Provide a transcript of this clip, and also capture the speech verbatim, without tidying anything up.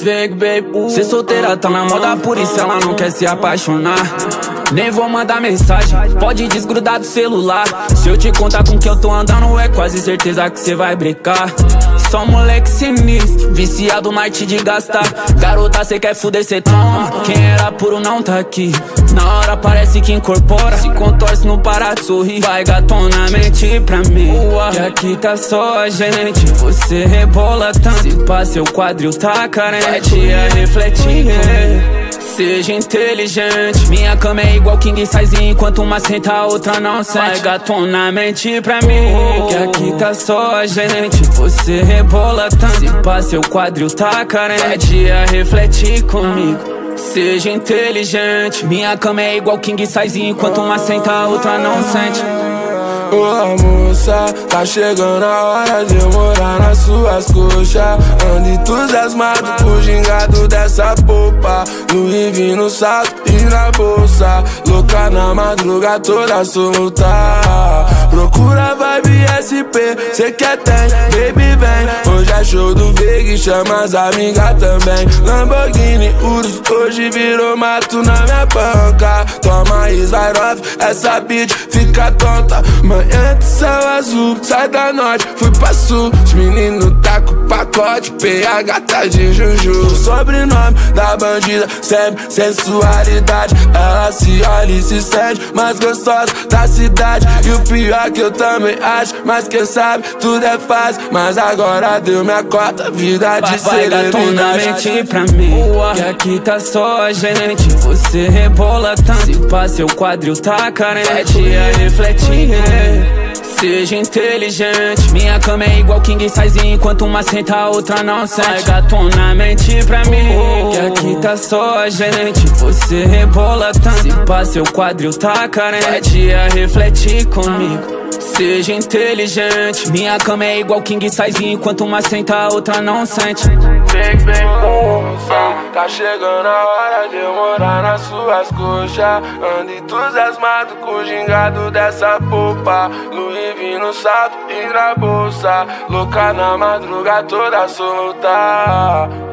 Veg, baby, cê solteira tá na moda, por isso ela não quer se apaixonar. Nem vou mandar mensagem, pode desgrudar do celular. Se eu te contar com que eu tô andando, é quase certeza que cê vai brecar. Só moleque sinistro, viciado na arte de gastar. Garota, cê quer fuder, cê toma. Quem era puro não tá aqui. Na hora parece que incorpora, se contorce, não para de sorrir. Vai gatona, mente pra mim, que aqui tá só a gente. Você rebola tanto, se pá seu quadril tá carente. Ia refletir, seja inteligente. Minha cama é igual king size, enquanto uma senta a outra não sente. Vai gatona, mente pra mim, que aqui tá só a gente. Você rebola tanto, se pá seu quadril tá carente. Ia refletir comigo, seja inteligente. Minha cama é igual king size, enquanto uma senta a outra não sente. Olá moça, tá chegando a hora de eu morar nas suas coxas. Ando entusiasmado por gingado dessa popa. No rive, no salto e na bolsa. Louca na madruga toda solta. Procura vibe S P, cê quer tem, baby vem. Hoje é show do Veg, chama as amigas também. Lamborghini Urus, hoje virou mato na minha panca. Toma Isvairov, essa bitch fica tonta. Manhã de céu azul, sai da norte, fui pra sul. Os meninos tá com pacote, P H tá de juju. O sobrenome da bandida, sempre sensualidade. Ela se olha e se sente mais gostosa da cidade. E o pior que eu também acho, mas quem sabe tudo é fácil. Mas agora deu minha cota, vida de celebridade. Vai gatona, mente pra mim, que aqui tá só a gente. Você rebola tanto, se pá seu quadril tá carente. Ia refletir, seja inteligente. Minha cama é igual king size, enquanto uma senta a outra não sente. Vai gatona, mente pra mim, que aqui tá só a gente. Você rebola tanto, se pá seu quadril tá carente. Ia refletir comigo, seja inteligente. Minha cama é igual king size, enquanto uma senta a outra não sente. Veg, veg, moça, tá chegando a hora de eu morar nas suas coxas. Ando entusiasmado com o gingado dessa popa. No rive, no salto e na bolsa. Louca na madruga toda solta.